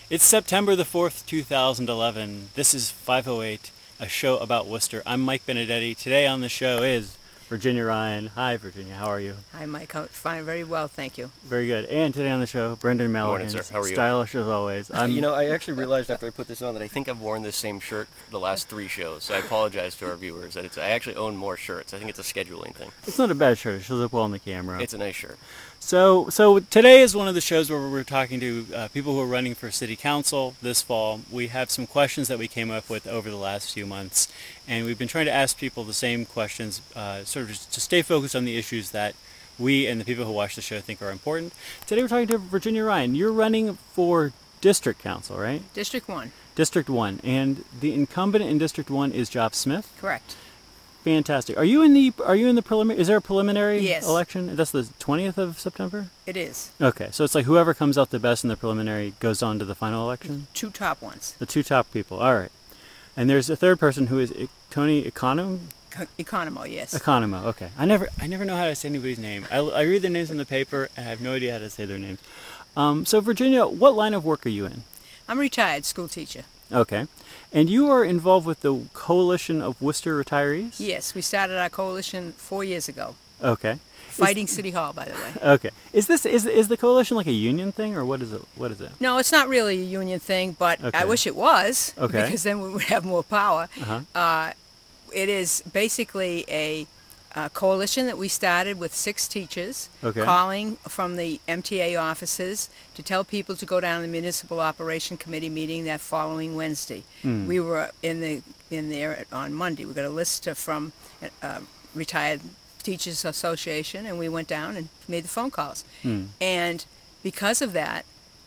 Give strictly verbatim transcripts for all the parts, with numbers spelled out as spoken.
It's September the fourth, two thousand eleven. This is five oh eight, a show about Worcester. I'm Mike Benedetti. Today on the show is Virginia Ryan. Hi, Virginia. How are you? Hi, Mike. I'm fine. Very well, thank you. Very good. And today on the show, Brendan Mellon. Morning, sir. How are you? Stylish as always. I'm, you know, I actually realized after I put this on that I think I've worn this same shirt the last three shows. So I apologize to our viewers that it's. I actually own more shirts. I think it's a scheduling thing. It's not a bad shirt. It shows up well on the camera. It's a nice shirt. So, so today is one of the shows where we're talking to uh, people who are running for city council this fall. We have some questions that we came up with over the last few months, and we've been trying to ask people the same questions, uh, sort of just to stay focused on the issues that we and the people who watch the show think are important. Today we're talking to Virginia Ryan. You're running for district council, right? District one. District one, and the incumbent in District one is Job Smith. Correct. Fantastic. Are you in the Are you in the preliminary? Is there a preliminary Yes. election? That's the twentieth of September. It is. Okay, so it's like whoever comes out the best in the preliminary goes on to the final election? Two top ones. The two top people, all right. And there's a third person who is I- Tony Econo? Co- Economo, yes. Economo, okay. I never I never know how to say anybody's name. I, I read their names in the paper, and I have no idea how to say their names. Um, so, Virginia, what line of work are you in? I'm a retired school teacher. Okay. And you are involved with the Coalition of Worcester Retirees? Yes, we started our coalition four years ago. Okay. Fighting City Hall, by the way. Okay. Is this is is the coalition like a union thing, or what is it? What is it? No, it's not really a union thing, but Okay. I wish it was, Okay. because then we would have more power. Uh-huh. Uh, it is basically a, a coalition that we started with six teachers, Okay. calling from the M T A offices to tell people to go down to the Municipal Operation Committee meeting that following Wednesday. Mm. We were in the in there on Monday. We got a list from uh, retired Teachers Association, and we went down and made the phone calls. Mm. And because of that,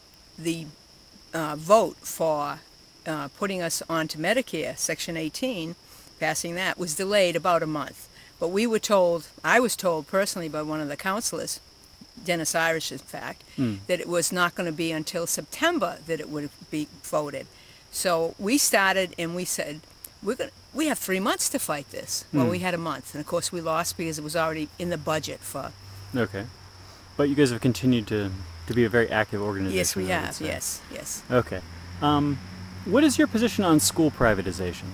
the uh, vote for uh, putting us onto Medicare, Section eighteen, passing that, was delayed about a month. But we were told, I was told personally by one of the counselors, Dennis Irish in fact, Mm. that it was not going to be until September that it would be voted. So we started and we said, we're gonna, we have three months to fight this. Well, Mm. we had a month. And of course we lost because it was already in the budget for... Okay. But you guys have continued to, to be a very active organization. Yes, we I would have. say. Yes, yes. Okay. Um, what is your position on school privatization?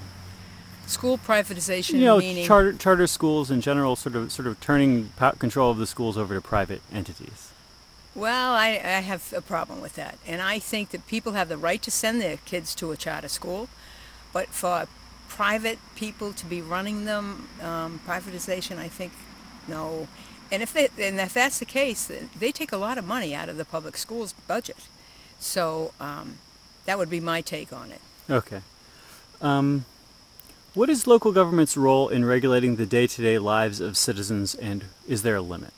School privatization, You know, meaning... charter charter schools in general, sort of sort of turning po- control of the schools over to private entities. Well, I, I have a problem with that. And I think that people have the right to send their kids to a charter school, but for private people to be running them, um, privatization, I think, no. And if they, and if that's the case, then they take a lot of money out of the public schools budget. So um, that would be my take on it. Okay. Um, what is local government's role in regulating the day-to-day lives of citizens, and is there a limit?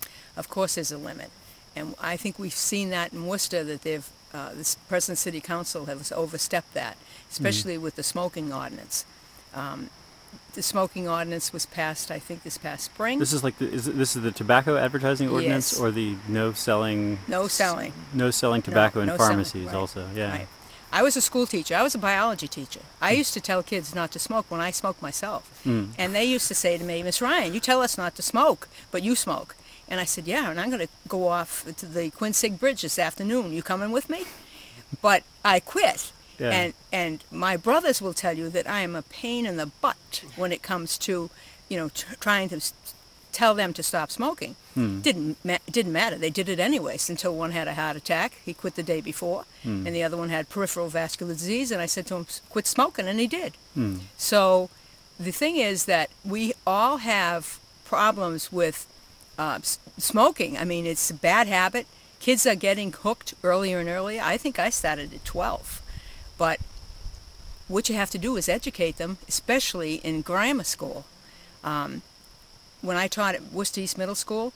Of course there's a limit. And I think we've seen that in Worcester, that they've, uh, this present city council has overstepped that, especially mm-hmm. with the smoking ordinance. Um, the smoking ordinance was passed, I think, this past spring. This is like the, is it, this is the tobacco advertising ordinance, Yes. or the no selling No selling. no selling tobacco No, in no selling, pharmacies right. also. Yeah. Right. I was a school teacher. I was a biology teacher. I used to tell kids not to smoke when I smoked myself. Mm. And they used to say to me, Miss Ryan, you tell us not to smoke, but you smoke. And I said, yeah, and I'm going to go off to the Quinsig Bridge this afternoon. You coming with me? But I quit. Yeah. And and my brothers will tell you that I am a pain in the butt when it comes to, you know, t- trying to s- tell them to stop smoking. Hmm. Didn't ma- didn't matter. They did it anyways until one had a heart attack. He quit the day before, Hmm. and the other one had peripheral vascular disease. And I said to him, quit smoking, and he did. Hmm. So the thing is that we all have problems with uh, s- smoking. I mean, it's a bad habit. Kids are getting hooked earlier and earlier. I think I started at twelve. But what you have to do is educate them, especially in grammar school. Um, when I taught at Worcester East Middle School,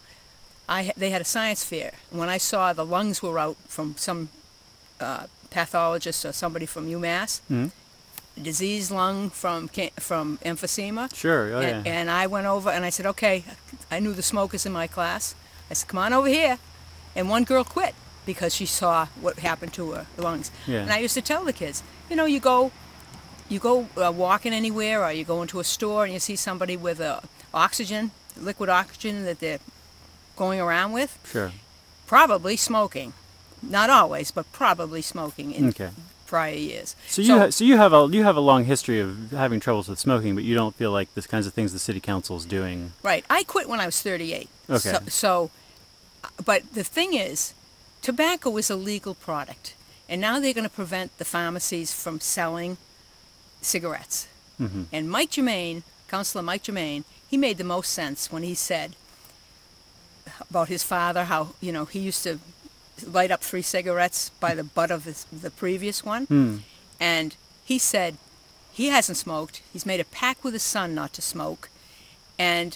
I ha- they had a science fair. When I saw the lungs were out from some uh, pathologist or somebody from UMass, Hmm. diseased lung from ca- from emphysema, Sure. Oh, and, yeah. and I went over and I said, okay, I knew the smokers in my class. I said, come on over here. And one girl quit because she saw what happened to her lungs. Yeah. And I used to tell the kids, you know, you go you go uh, walking anywhere, or you go into a store and you see somebody with uh, oxygen, liquid oxygen that they're going around with, Sure. probably smoking. not always, but probably smoking in Okay. prior years. So you ha- so you have a you have a long history of having troubles with smoking, but you don't feel like this kinds of things the city council is doing. Right. I quit when I was thirty-eight. Okay. So, so, but the thing is, tobacco is a legal product, and now they're going to prevent the pharmacies from selling cigarettes. Mm-hmm. And Mike Germain, Councilor Mike Germain, he made the most sense when he said about his father, how, you know, he used to light up three cigarettes by the butt of his, the previous one. Hmm. And he said he hasn't smoked. He's made a pact with his son not to smoke. And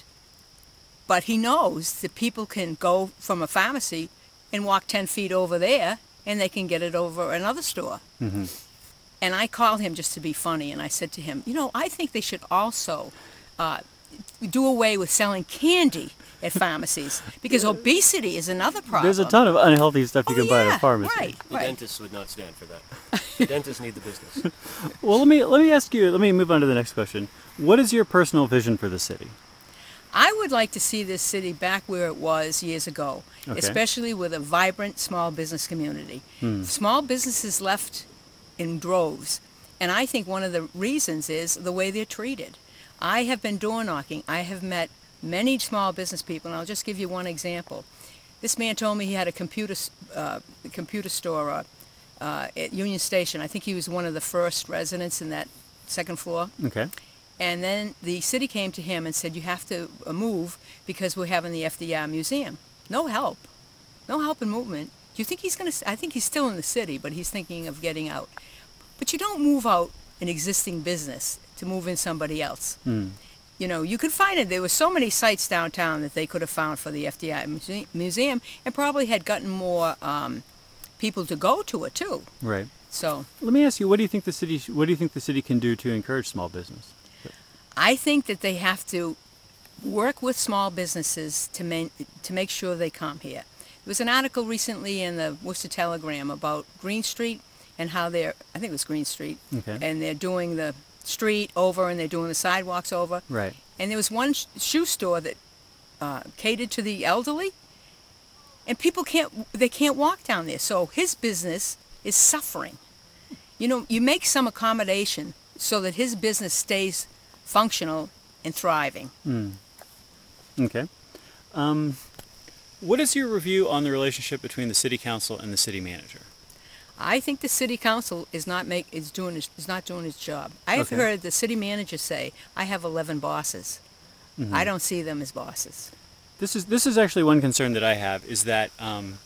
but he knows that people can go from a pharmacy and walk ten feet over there, and they can get it over another store. Mm-hmm. And I called him just to be funny, and I said to him, you know, I think they should also uh, do away with selling candy at pharmacies, because obesity is another problem. There's a ton of unhealthy stuff you Oh, can buy at yeah, a pharmacy. Right, The right. dentists would not stand for that. The dentists need the business. Well, let me let me ask you. Let me move on to the next question. What is your personal vision for the city? I would like to see this city back where it was years ago, Okay. especially with a vibrant small business community. Hmm. Small businesses left in droves, and I think one of the reasons is the way they're treated. I have been door knocking. I have met many small business people, and I'll just give you one example. This man told me he had a computer s- uh, computer store uh, uh, at Union Station. I think he was one of the first residents in that second floor. Okay. And then the city came to him and said, you have to uh, move because we're having the F D R museum. No help. No help in movement. Do you think he's going to, I think he's still in the city, but he's thinking of getting out. But you don't move out an existing business to move in somebody else. Hmm. You know, you could find it. There were so many sites downtown that they could have found for the F D R muse- museum, and probably had gotten more um, people to go to it too. Right. So Let me ask you. What do you think the city? sh- What do you think the city can do to encourage small business? I think that they have to work with small businesses to main, to make sure they come here. There was an article recently in the Worcester Telegram about Green Street and how they're, I think it was Green Street, Okay. and they're doing the street over and they're doing the sidewalks over. Right. And there was one sh- shoe store that uh, catered to the elderly, and people can't, they can't walk down there. So his business is suffering. You know, you make some accommodation so that his business stays functional and thriving. Hmm. Okay. Um, what is your review on the relationship between the city council and the city manager? I think the city council is not make is doing is is not doing its job. I have Okay. heard the city manager say, "I have eleven bosses." Mm-hmm. I don't see them as bosses. This is this is actually one concern that I have is that um,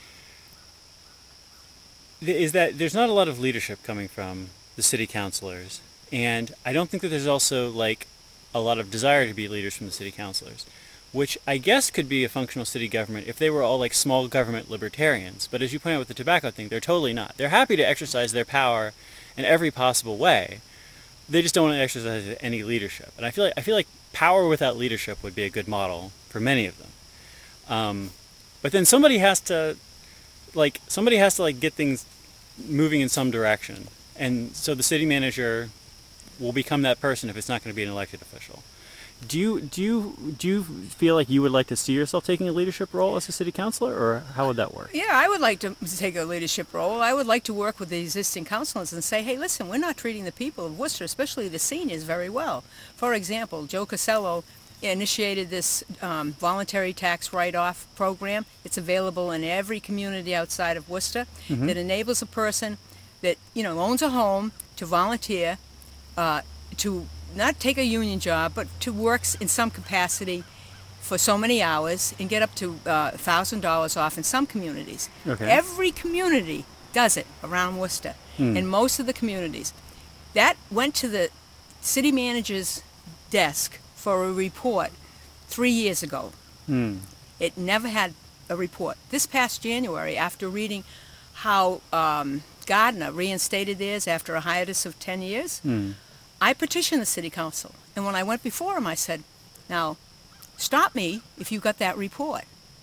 th- is that there's not a lot of leadership coming from the city councilors, and I don't think that there's also like a lot of desire to be leaders from the city councilors, which I guess could be a functional city government if they were all like small government libertarians. But as you point out with the tobacco thing, they're totally not. They're happy to exercise their power in every possible way. They just don't want to exercise any leadership, and I feel like I feel like power without leadership would be a good model for many of them. Um, but then somebody has to, like, somebody has to like get things moving in some direction, and so the city manager will become that person if it's not going to be an elected official. Do you do you do you feel like you would like to see yourself taking a leadership role as a city councilor, or how would that work? Yeah, I would like to take a leadership role. I would like to work with the existing councilors and say, hey, listen, we're not treating the people of Worcester, especially the seniors, very well. For example, Joe Casello initiated this um, voluntary tax write-off program. It's available in every community outside of Worcester Mhm. that enables a person that, you know, owns a home to volunteer, uh, to not take a union job, but to work in some capacity for so many hours and get up to uh, one thousand dollars off in some communities. Okay. Every community does it around Worcester, Hmm. in most of the communities. That went to the city manager's desk for a report three years ago. Hmm. It never had a report. This past January, after reading how um, Gardner reinstated theirs after a hiatus of ten years, Hmm. I petitioned the city council. And when I went before him, I said, now, stop me if you got that report.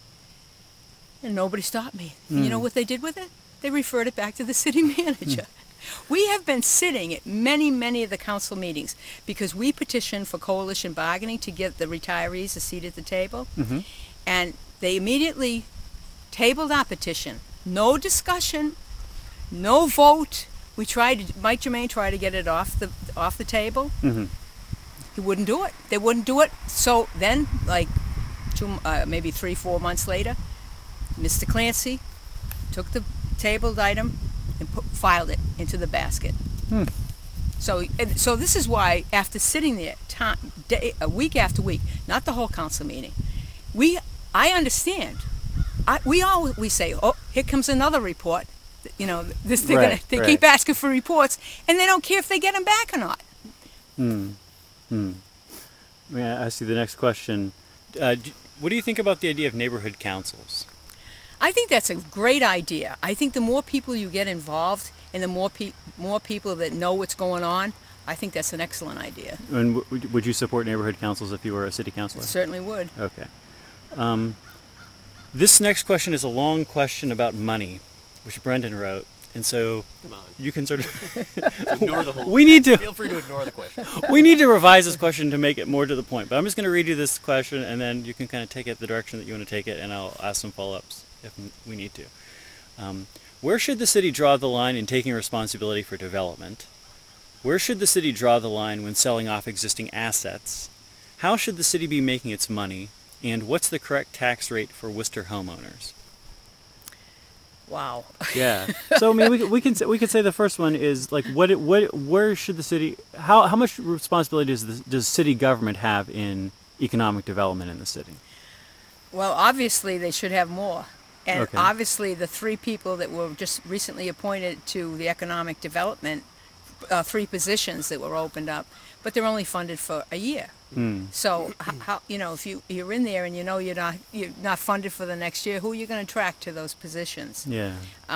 And nobody stopped me. And you know Mm. what they did with it? They referred it back to the city manager. We have been sitting at many, many of the council meetings because we petitioned for coalition bargaining to give the retirees a seat at the table. Mhm. And they immediately tabled our petition no discussion, no vote. We tried. Mike Germain tried to get it off the off the table. Mm-hmm. He wouldn't do it. They wouldn't do it. So then, like two, uh, maybe three, four months later, Mister Clancy took the tabled item and put, filed it into the basket. Hmm. So, and so this is why, after sitting there, time, day, a week after week, not the whole council meeting, we, I understand. I, we all we say, oh, here comes another report. You know, this they're Right, gonna they right. keep asking for reports, and they don't care if they get them back or not. Hmm. Hmm. May I ask you the next question? Uh, d- what do you think about the idea of neighborhood councils? I think that's a great idea. I think the more people you get involved, and the more pe- more people that know what's going on, I think that's an excellent idea. And w- would you support neighborhood councils if you were a city councilor? Certainly would. Okay. Um, this next question is a long question about money, which Brendan wrote, and so Come on. you can sort of. Ignore the whole. We need to. Feel free to ignore the question. We need to revise this question to make it more to the point. But I'm just going to read you this question, and then you can kind of take it the direction that you want to take it, and I'll ask some follow-ups if we need to. Um, where should the city draw the line in taking responsibility for development? Where should the city draw the line when selling off existing assets? How should the city be making its money? And what's the correct tax rate for Worcester homeowners? Wow. Yeah. So I mean, we, we can say, we could say the first one is like, what it, what where should the city? How how much responsibility does the, does city government have in economic development in the city? Well, obviously they should have more. And Okay. obviously the three people that were just recently appointed to the economic development, uh, three positions that were opened up, but they're only funded for a year. Hmm. So h- how, you know, if you you're in there and you know you're not you're not funded for the next year, who are you going to attract to those positions? Yeah.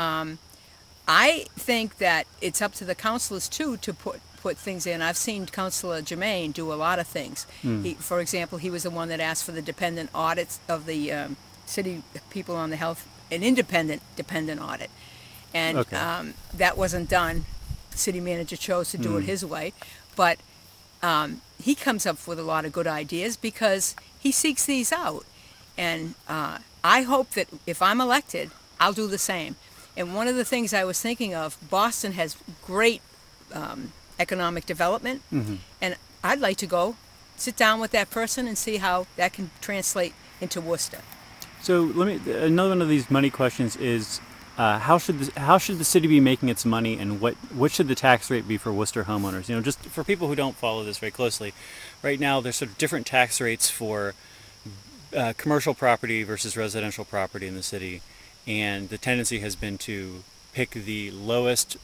I think that it's up to the councilors too to put put things in. I've seen Councilor Germain do a lot of things. He, for example, he was the one that asked for the dependent audits of the um, city people on the health, an independent dependent audit, and Okay. um, that wasn't done. The city manager chose to do it his way, but um, he comes up with a lot of good ideas because he seeks these out, and uh, I hope that if I'm elected, I'll do the same. And one of the things I was thinking of, Boston has great um, economic development, and I'd like to go sit down with that person and see how that can translate into Worcester. So let me. Another one of these money questions is, uh, how should the, how should the city be making its money, and what what should the tax rate be for Worcester homeowners? You know, just for people who don't follow this very closely, right now there's sort of different tax rates for uh, commercial property versus residential property in the city, and the tendency has been to pick the lowest.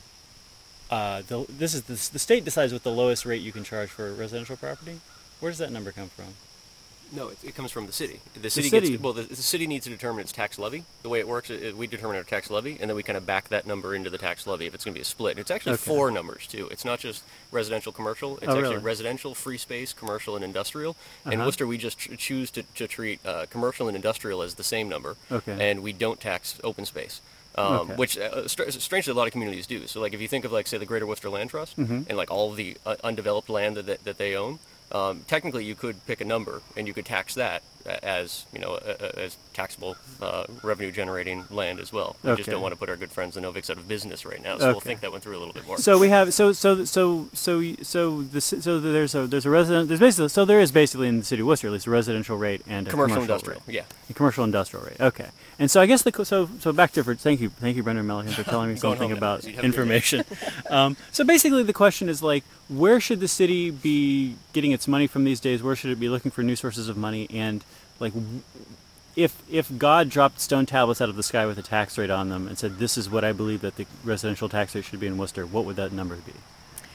Uh, the, this is the, the state decides what the lowest rate you can charge for residential property. Where does that number come from? No, it, it comes from the city. The city, city- gets well. The, the city needs to determine its tax levy. The way it works, is we determine our tax levy, and then we kind of back that number into the tax levy if it's going to be a split. And it's actually Okay. four numbers too. It's not just residential, commercial. It's Oh, actually really? residential, free space, commercial, and industrial. In Uh-huh. Worcester, we just ch- choose to, to treat uh, commercial and industrial as the same number, Okay. and we don't tax open space. Um, Okay. Which, uh, str- strangely, a lot of communities do. So, like, if you think of, like, say, the Greater Worcester Land Trust, Mm-hmm. and like all of the uh, undeveloped land that, that that they own, um, technically you could pick a number and you could tax that a- as you know a- a- as taxable uh, revenue generating land as well. We just Okay. don't want to put our good friends the Noviks out of business right now, so we'll Okay. think that one through a little bit more. So we have so so so so y- so the ci- so there's a there's a resident there's basically so there is basically in the city of Worcester at least a residential rate and a commercial, commercial industrial, rate. yeah. A commercial industrial rate. Okay. And so I guess the co- so so back to thank you thank you Brendan Milliken for telling me Going something home now, about so you'd have a good day. information. um, so basically the question is like where should the city be getting its money from these days? Where should it be looking for new sources of money? And like w- if if God dropped stone tablets out of the sky with a tax rate on them and said this is what I believe that the residential tax rate should be in Worcester, what would that number be?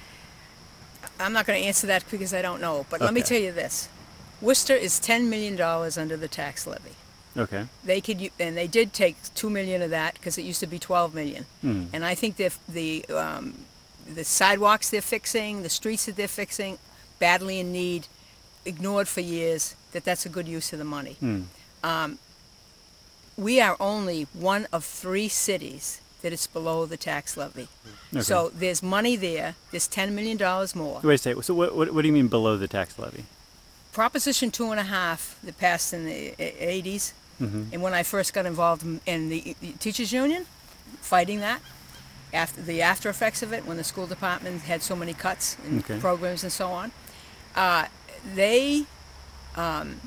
I'm not going to answer that because I don't know, but let me Okay. tell you this. Worcester is ten million dollars under the tax levy. Okay. They could, u- and they did take two million of that because it used to be twelve million. Hmm. And I think the the um, the sidewalks they're fixing, the streets that they're fixing, badly in need, ignored for years. That that's a good use of the money. Hmm. Um, we are only one of three cities that is below the tax levy. Okay. So there's money there. There's ten million dollars more. Wait a second. So what, what, what do you mean below the tax levy? Proposition two and a half that passed in the eighties, Mm-hmm. and when I first got involved in- in the, the teachers union, fighting that. After the after effects of it, when the school department had so many cuts in Okay. programs and so on, uh, they um,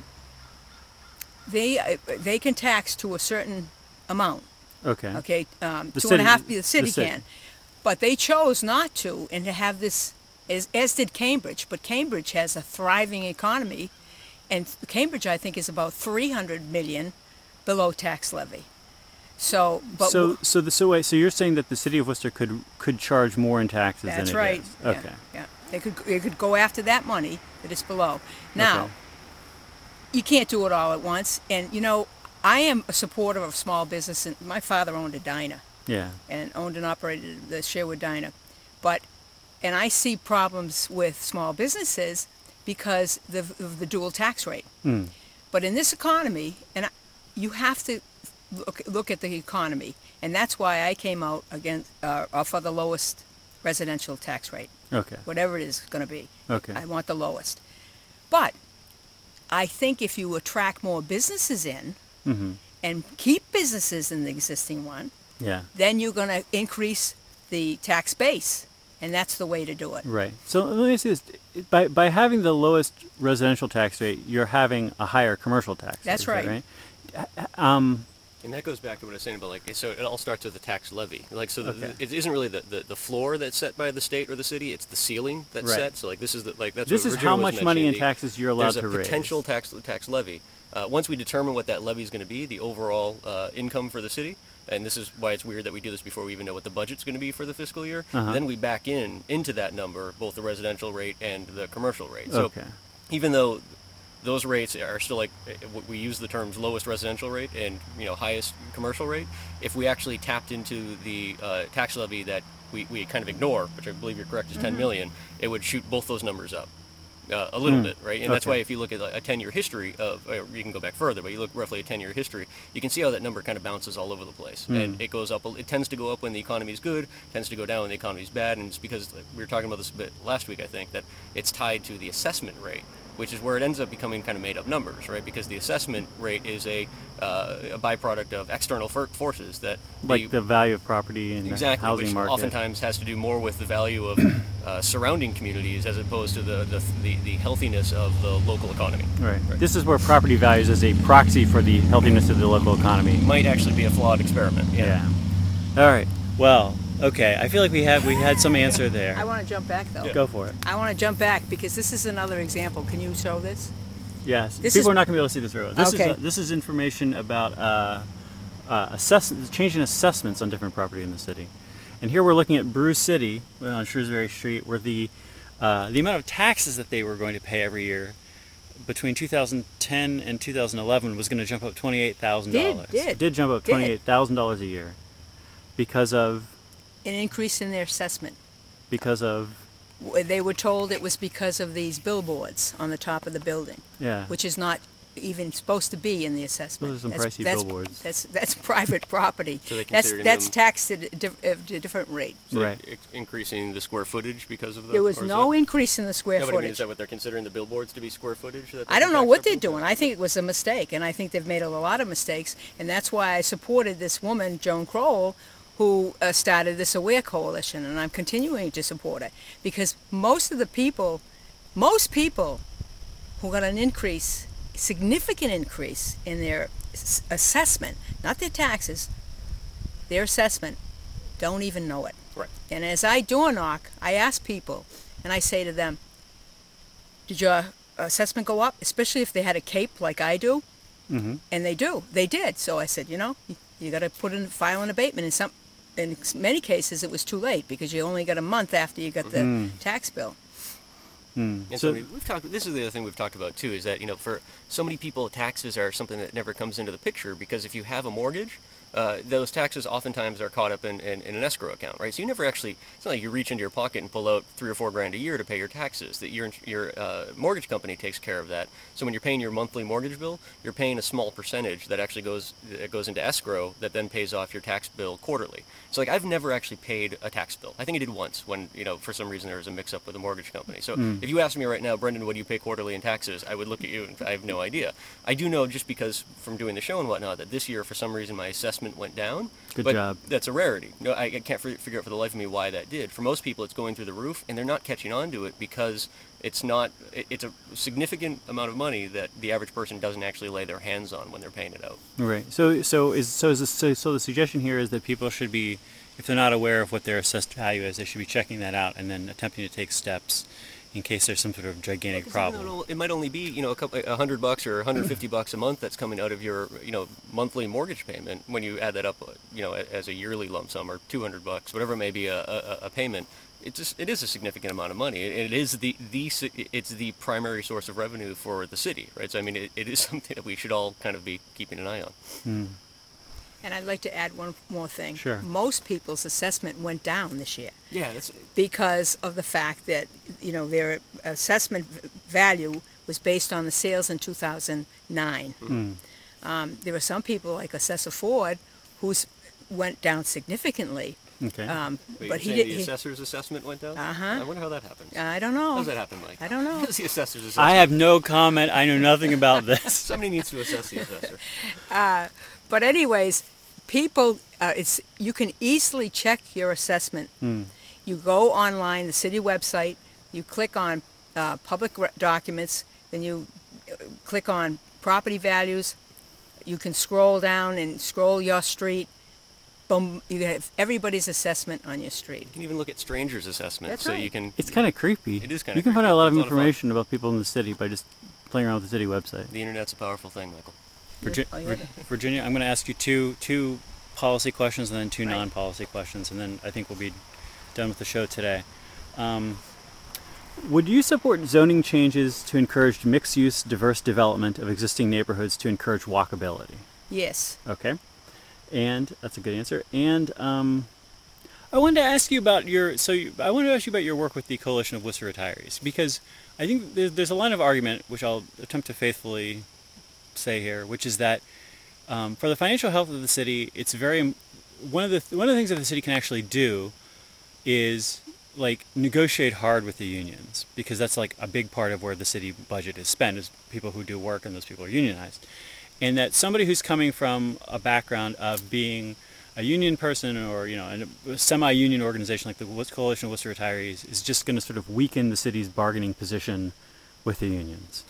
they uh, they can tax to a certain amount. Okay. Okay, um, The two and a city- half. The city the city. can, but they chose not to, and to have this, as, as did Cambridge. But Cambridge has a thriving economy, and Cambridge, I think, is about three hundred million below tax levy. So, but so so the so wait so you're saying that the city of Worcester could could charge more in taxes that's than it right. does. Yeah, Okay. yeah, they could they could go after that money that is below. Now, Okay. you can't do it all at once, and you know, I am a supporter of small business. And my father owned a diner. Yeah. and owned and operated the Sherwood Diner. But, and I see problems with small businesses because the, of the dual tax rate. Mm. But in this economy, and I, you have to look, look at the economy, and that's why I came out against, uh, uh, for the lowest residential tax rate, Okay. whatever it is going to be. Okay. I want the lowest. But I think if you attract more businesses in Mm-hmm. and keep businesses in the existing one, Yeah. then you're going to increase the tax base, and that's the way to do it. Right. So let me ask you this: by by having the lowest residential tax rate, you're having a higher commercial tax rate. That's is that right. right? Um. And that goes back to what I was saying about, like, so it all starts with the tax levy. Like, so the, Okay. it isn't really the, the, the floor that's set by the state or the city, it's the ceiling that's Right. set. So, like, this is the, like, that's This what is Virginia how was much money in mentioning. The- taxes you're allowed There's to a raise. potential tax tax levy. Uh, once we determine what that levy is going to be, the overall uh, income for the city, and this is why it's weird that we do this before we even know what the budget's going to be for the fiscal year, Uh-huh. then we back in into that number both the residential rate and the commercial rate. So Okay. even though those rates are still, like, eh, we use the terms lowest residential rate and, you know, highest commercial rate, if we actually tapped into the uh, tax levy that we, we kind of ignore, which I believe you're correct is ten million, it would shoot both those numbers up uh, a little Mm. bit, right? And that's Okay. why if you look at a ten-year history of, or you can go back further, but you look roughly a ten-year history, you can see how that number kind of bounces all over the place. Mm. And it goes up, it tends to go up when the economy is good, tends to go down when the economy is bad, and it's because, like, we were talking about this a bit last week, I think, that it's tied to the assessment rate, which is where it ends up becoming kind of made up numbers, right? Because the assessment rate is a, uh, a byproduct of external for- forces that Like the, the value of property and exactly, the housing which market. oftentimes has to do more with the value of uh, surrounding communities as opposed to the, the, the, the healthiness of the local economy. Right. This is where property values as a proxy for the healthiness of the local economy. Might actually be a flawed experiment. Yeah. All right. Well, okay. I feel like we have we had some answer I there. want to jump back, though. Go for it. I want to jump back because this is another example. Can you show this? Yes. This People is- are not going to be able to see this very well. This Okay. is uh, this is information about uh, uh, assess changing assessments on different property in the city. And here we're looking at Brew City on Shrewsbury Street, where the uh, the amount of taxes that they were going to pay every year between two thousand ten and two thousand eleven was going to jump up twenty-eight thousand dollars. Did, did, It did jump up did. twenty-eight thousand dollars a year because of An increase in their assessment. because of W- They were told it was because of these billboards on the top of the building, yeah. which is not even supposed to be in the assessment. Those are some That's- pricey that's, billboards. That's that's private property. So they that's considered that's them- taxed at a, diff- at a different rate. So Right. i- increasing the square footage because of the. There was or is no that- increase in the square No, but I mean, footage. is that what they're considering the billboards to be square footage? that I they don't know tax what they're up to? doing. I think it was a mistake, and I think they've made a lot of mistakes, and that's why I supported this woman, Joan Kroll, who uh, started this Aware Coalition, and I'm continuing to support it because most of the people, most people who got an increase, significant increase in their s- assessment, not their taxes, their assessment, don't even know it. Right. And as I door knock, I ask people, and I say to them, did your assessment go up? Especially if they had a cape like I do. Mm-hmm. And they do. They did. So I said, you know, you, you got to put in, file an abatement. In some, in many cases, it was too late because you only got a month after you got the Mm. tax bill. Mm. And So, so, we- we've talked. This is the other thing we've talked about too, is that, you know, for so many people, taxes are something that never comes into the picture because if you have a mortgage, uh, those taxes oftentimes are caught up in, in, in an escrow account, right? So you never actually. It's not like you reach into your pocket and pull out three or four grand a year to pay your taxes. That your your uh, mortgage company takes care of that. So when you're paying your monthly mortgage bill, you're paying a small percentage that actually goes that goes into escrow that then pays off your tax bill quarterly. So like I've never actually paid a tax bill. I think I did once when, you know, for some reason there was a mix-up with a mortgage company. So Mm. if you asked me right now, Brendan, what do you pay quarterly in taxes? I would look at you and I have no idea. I do know just because from doing the show and whatnot that this year for some reason my assessment assessment went down. Good but job. That's a rarity. No, I, I can't fi- figure out for the life of me why that did. For most people, it's going through the roof, and they're not catching on to it because it's not. It, it's a significant amount of money that the average person doesn't actually lay their hands on when they're paying it out. Right. So so is so is this, so, so the suggestion here is that people should be, if they're not aware of what their assessed value is, they should be checking that out and then attempting to take steps in case there's some sort of gigantic Well, 'cause problem. it'll- It might only be, you know, a couple, a hundred bucks or a hundred fifty bucks a month that's coming out of your, you know, monthly mortgage payment. When you add that up, you know, as a yearly lump sum or two hundred bucks, whatever it may be, a, a, a payment. It's just, it is a significant amount of money. It, it is the the si- it's the primary source of revenue for the city, right? So I mean, it, it is something that we should all kind of be keeping an eye on. Hmm. And I'd like to add one more thing. Sure. Most people's assessment went down this year Yeah, that's because of the fact that, you know, their assessment v- value was based on the sales in two thousand nine. Hmm. Um, there were some people like Assessor Ford whose went down significantly. Okay. Um, Wait, but you're he saying did. the He, assessor's assessment went down? Uh-huh. I wonder how that happens. I don't know. How does that happen, Mike? I don't know. How does the assessor's assessment? I have no comment. I know nothing about this. Somebody needs to assess the assessor. But anyways, people, uh, it's you can easily check your assessment. Hmm. You go online, the city website. You click on uh, public re- documents. Then you uh, click on property values. You can scroll down and scroll your street. Boom! You have everybody's assessment on your street. You can even look at strangers' assessment, That's so right. you can. It's kind of creepy. It is kinda You can find creepy. out a lot of It's a lot of fun. information about people in the city by just playing around with the city website. The internet's a powerful thing, Michael. Virgi- Oh, yeah. Vir- Virginia, I'm going to ask you two two policy questions and then two Right. non-policy questions, and then I think we'll be done with the show today. Um, would you support zoning changes to encourage mixed-use, diverse development of existing neighborhoods to encourage walkability? Yes. Okay, and that's a good answer. And um, I wanted to ask you about your. So you, I wanted to ask you about your work with the Coalition of Worcester Retirees, because I think there's, there's a line of argument which I'll attempt to faithfully say here, which is that um, for the financial health of the city, it's very one of the one of the things that the city can actually do is like negotiate hard with the unions, because that's like a big part of where the city budget is spent is people who do work, and those people are unionized. And that somebody who's coming from a background of being a union person or, you know, a semi-union organization like the Coalition of Worcester Retirees is just going to sort of weaken the city's bargaining position with the unions.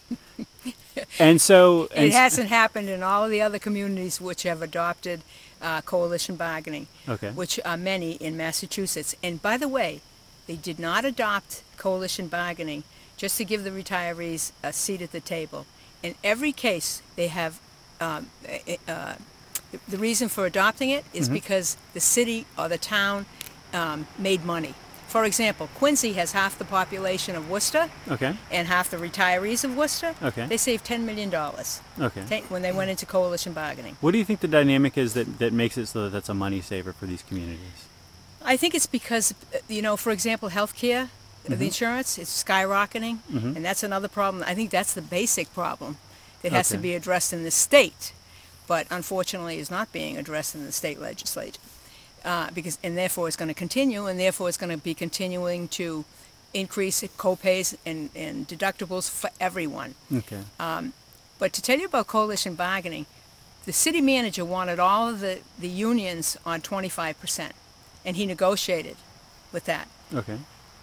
And so... and It hasn't happened in all of the other communities which have adopted uh, coalition bargaining, Okay. which are many in Massachusetts. And by the way, they did not adopt coalition bargaining just to give the retirees a seat at the table. In every case, they have um, uh, the reason for adopting it is because the city or the town um, made money. For example, Quincy has half the population of Worcester Okay. and half the retirees of Worcester. Okay. They saved ten million dollars Okay. when they went into coalition bargaining. What do you think the dynamic is that, that makes it so that that's a money saver for these communities? I think it's because, uh, you know, for example, healthcare, uh the insurance, is skyrocketing, and that's another problem. I think that's the basic problem that has to Okay. be addressed in the state, but unfortunately is not being addressed in the state legislature. Uh, because and therefore it's going to continue, and therefore it's going to be continuing to increase co-pays and, and deductibles for everyone. Okay. But to tell you about coalition bargaining, the city manager wanted all of the, the unions on twenty-five percent, and he negotiated with that. Okay.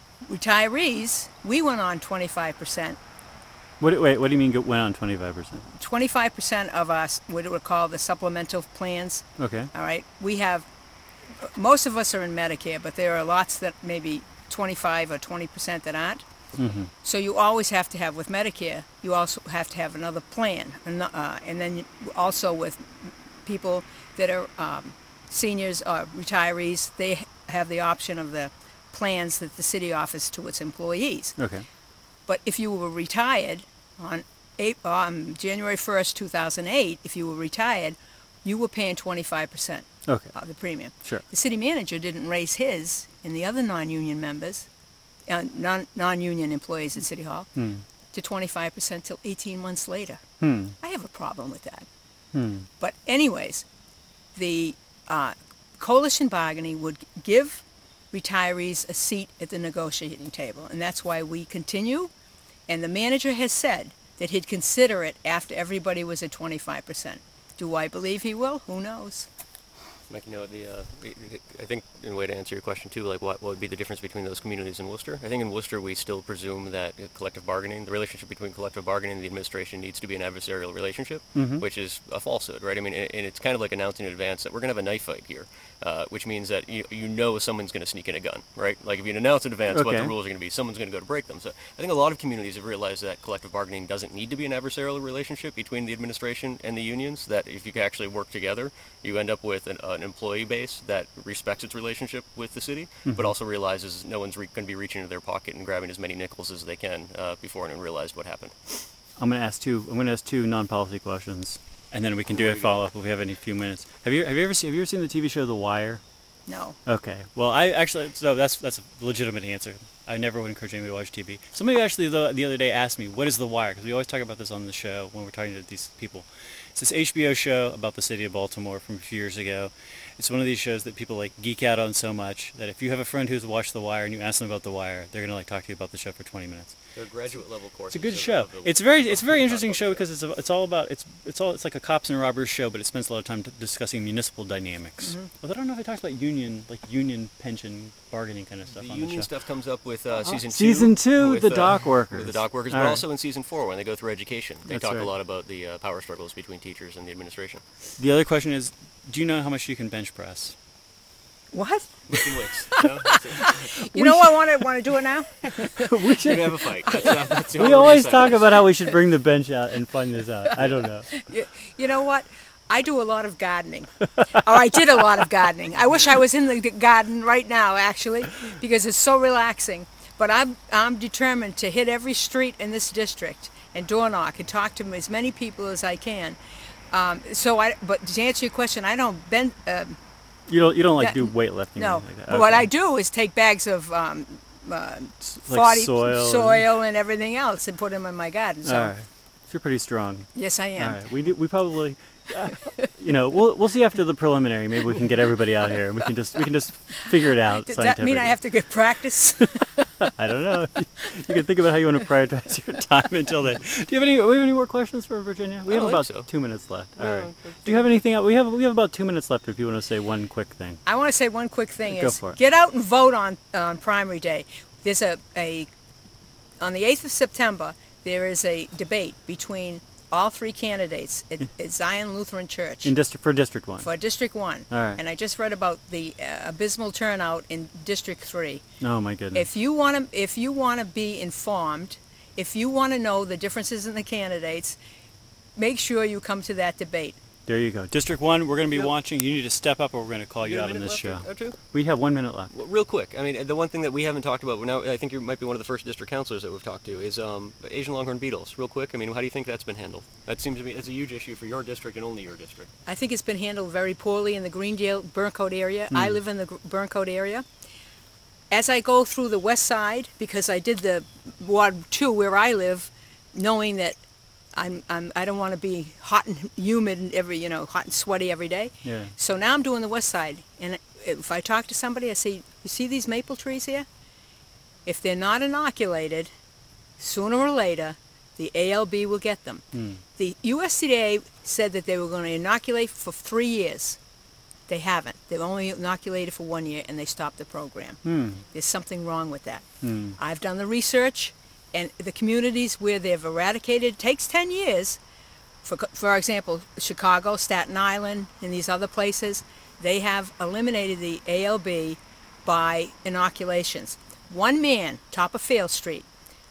Retirees, we went on twenty-five percent. What, wait, what do you mean it went on twenty-five percent? twenty-five percent of us, what we call the supplemental plans, Okay. all right? We have, most of us are in Medicare, but there are lots that maybe twenty-five or twenty percent that aren't. Mm-hmm. So you always have to have, with Medicare, you also have to have another plan. And, uh, and then you- also with people that are um, seniors or retirees, they have the option of the plans that the city offers to its employees. Okay. But if you were retired on April, um, January first, two thousand eight, if you were retired, you were paying twenty-five percent Okay. of the premium. Sure. The city manager didn't raise his, and the other non-union members, uh, non, non-union employees at City Hall, Hmm. to twenty-five percent till eighteen months later. Hmm. I have a problem with that. Hmm. But anyways, the uh, coalition bargaining would give retirees a seat at the negotiating table, and that's why we continue. And the manager has said that he'd consider it after everybody was at twenty-five percent. Do I believe he will? Who knows? Like, you know, the uh, I think in a way to answer your question too, like what, what would be the difference between those communities and Worcester? I think in Worcester we still presume that collective bargaining, the relationship between collective bargaining and the administration needs to be an adversarial relationship, mm-hmm. which is a falsehood, right? I mean, and it's kind of like announcing in advance that we're going to have a knife fight here, uh, which means that you, you know someone's going to sneak in a gun, right? Like if you announce in advance okay. what the rules are going to be, someone's going to go to break them. So I think a lot of communities have realized that collective bargaining doesn't need to be an adversarial relationship between the administration and the unions, that if you can actually work together, you end up with an, uh, an employee base that respects its relationship with the city, mm-hmm. but also realizes no one's re- going to be reaching into their pocket and grabbing as many nickels as they can uh, before anyone realized what happened. I'm going to ask two. I'm going to ask two non-policy questions, and then we can do a follow-up if we have any few minutes. Have you have you ever seen Have you ever seen the T V show The Wire? No. Okay. Well, I actually so that's that's a legitimate answer. I never would encourage anybody to watch T V. Somebody actually the, the other day asked me, "What is The Wire?" Because we always talk about this on the show when we're talking to these people. It's this H B O show about the city of Baltimore from a few years ago. It's one of these shows that people like geek out on so much that if you have a friend who's watched The Wire and you ask them about The Wire, they're gonna like talk to you about the show for twenty minutes. They're graduate level courses. It's a good of- show. of the- It's very it's a very of interesting the- show because it's a, it's all about it's it's all it's like a cops and robbers show, but it spends a lot of time t- discussing municipal dynamics. Mm-hmm. Although I don't know if it talks about union like union pension bargaining kind of stuff The on union the show. stuff comes up with uh, season two. Season two, with, the uh, dock workers. With the dock workers, All but right. also in season four when they go through education. They That's talk right. a lot about the uh, power struggles between teachers and the administration. The other question is, do you know how much you can bench press? What? Lifting weights. No? You know I want to want to do it now? we We're should, gonna have a fight. That's, uh, that's the we only always reason. talk about how we should bring the bench out and find this out. I don't know. You, you know what? I do a lot of gardening. Or I did a lot of gardening. I wish I was in the g- garden right now, actually, because it's so relaxing. But I'm I'm determined to hit every street in this district and door knock and talk to as many people as I can. Um, so I, but to answer your question, I don't bend. Uh, You don't you don't like That- do weightlifting? or no, anything like that. but what Okay. I do is take bags of um, uh, like forty soil soil, and- and everything else and put them in my garden. So All right. You're pretty strong. yes, I am. All right. We do, we probably, uh, you know, we'll we'll see after the preliminary. Maybe we can get everybody out here and we can just we can just figure it out. Does that mean I scientifically. have to get practice? I don't know. You can think about how you want to prioritize your time until then. Do you have any? Do we have any more questions for Virginia? We I have don't about think so. two minutes left. All No, right. Do you have anything else? We have we have about two minutes left. If you want to say one quick thing. I want to say one quick thing Go is for it. get out and vote on on primary day. There's a, a on the eighth of September there is a debate between all three candidates at, at Zion Lutheran Church In district for District One. for District One. All right. And I just read about the uh, abysmal turnout in District Three. Oh my goodness. If you want to, if you want to be informed, if you want to know the differences in the candidates, make sure you come to that debate. There you go. District One. We're going to be Yep. watching. You need to step up, or we're going to call you, You got out a on minute this show. left or- or two? We have one minute left. Well, real quick, I mean, the one thing that we haven't talked about, now I think you might be one of the first district councilors that we've talked to, is um, Asian longhorn beetles. Real quick, I mean, how do you think that's been handled? That seems to be it's a huge issue for your district and only your district. I think it's been handled very poorly in the Greendale Burncoat area. I live in the Gr- Burncoat area. As I go through the west side, because I did the Ward Two where I live, knowing that I'm, I'm I don't want to be hot and humid and every you know hot and sweaty every day. Yeah. So now I'm doing the west side, and if I talk to somebody, I say, "You see these maple trees here? If they're not inoculated, sooner or later, the A L B will get them." Hmm. The U S D A said that they were going to inoculate for three years. They haven't. They've only inoculated for one year, and they stopped the program. Hmm. There's something wrong with that. Hmm. I've done the research, and the communities where they've eradicated, it takes ten years. For, for example, Chicago, Staten Island, and these other places, they have eliminated the A L B by inoculations. One man, top of Fail Street,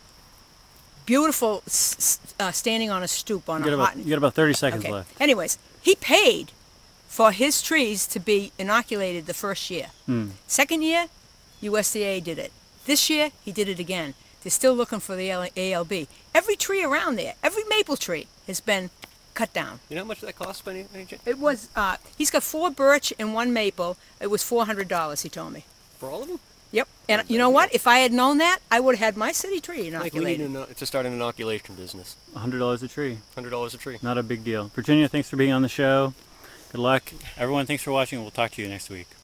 beautiful, s- s- uh, standing on a stoop on You got a hot. about you got about thirty seconds Okay. left. Anyways, he paid for his trees to be inoculated the first year. Hmm. Second year, U S D A did it. This year, he did it again. They're still looking for the A L B. Every tree around there, every maple tree, has been cut down. You know how much that costs by any, any chance? It was. Uh, he's got four birch and one maple. It was four hundred dollars. He told me. For all of them? Yep. And you know what? If I had known that, I would have had my city tree Like, we need inoculated. to, know- to start an inoculation business. A hundred dollars a tree. one hundred dollars a tree. Not a big deal. Virginia, thanks for being on the show. Good luck. Everyone, thanks for watching. We'll talk to you next week.